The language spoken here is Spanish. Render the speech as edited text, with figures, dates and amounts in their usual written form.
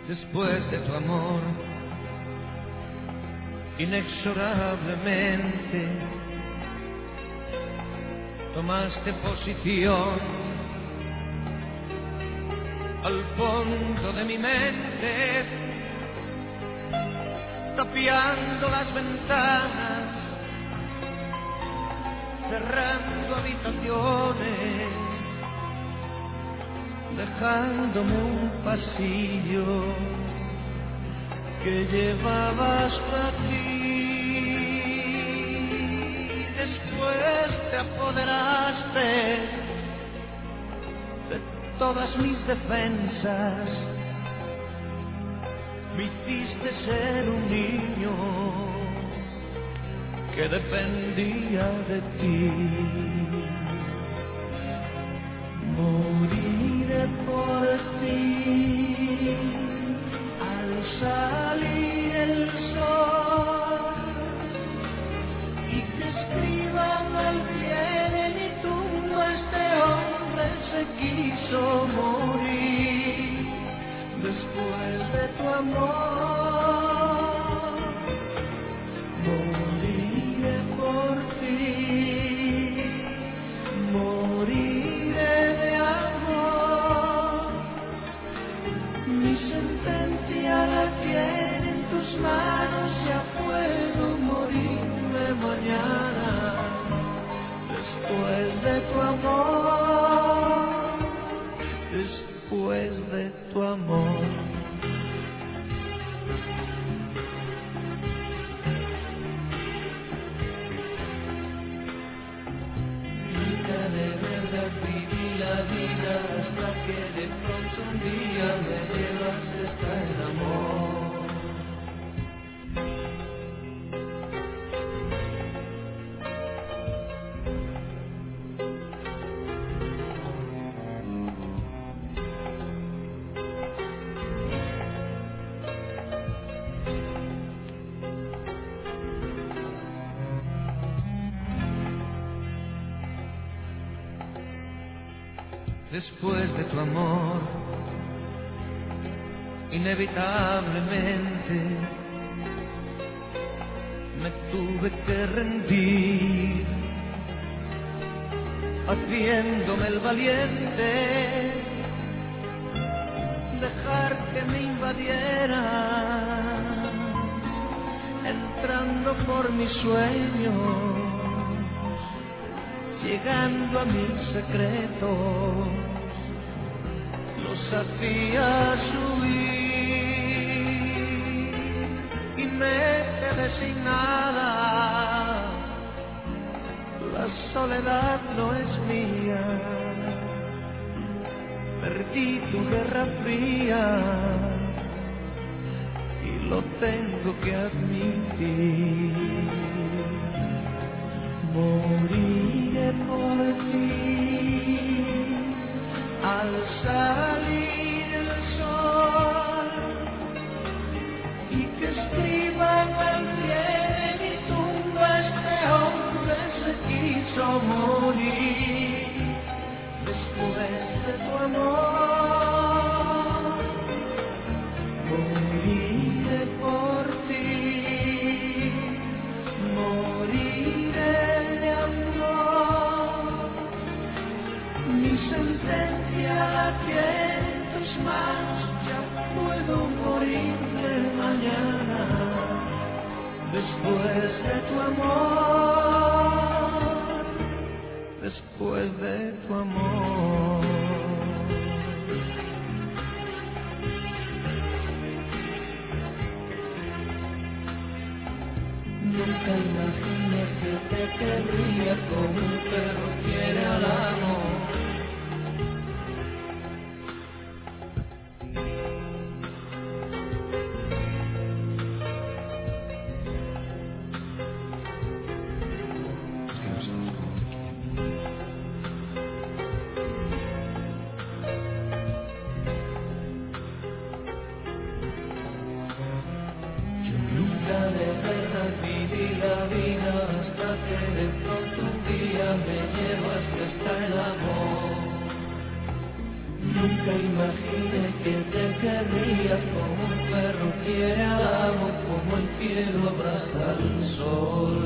Después de tu amor, inexorablemente tomaste posición al fondo de mi mente, tapiando las ventanas, cerrando habitaciones, dejándome un pasillo que llevabas a ti. Después te apoderaste de todas mis defensas, me hiciste ser un niño que dependía de ti. Moriré por ti al salir el sol, y que escriban al pie de mi tumba: este hombre se quiso morir. Después de tu amor, moriré por ti, moriré de amor. Mi sentencia la tiene en tus manos, ya puedo morirme mañana. Después de tu amor, después de tu amor. Nunca de verdad viví la vida hasta que de pronto un día me llevaste hasta el amor. Después de tu amor, inevitablemente me tuve que rendir, haciéndome el valiente, dejar que me invadiera, entrando por mis sueños, llegando a mis secretos, los hacía huir y me quedé sin nada. La soledad no es mía, perdí tu guerra fría y lo tengo que admitir. Moriré por ti al salir el sol, y que escriban al pie de mi tumba: este hombre se quiso morir. Después de tu amor, moriré por ti, moriré de amor. Mi sentencia la tiene en tus manos, ya puedo morirme mañana. Después de tu amor, después de tu amor. Nunca imaginé que te querría como un perro quiere al amo. Viví la vida hasta que de pronto un día me llevaste hasta el amor. Nunca imaginé que te querrías como un perro quiere al amo, como el cielo abraza al sol.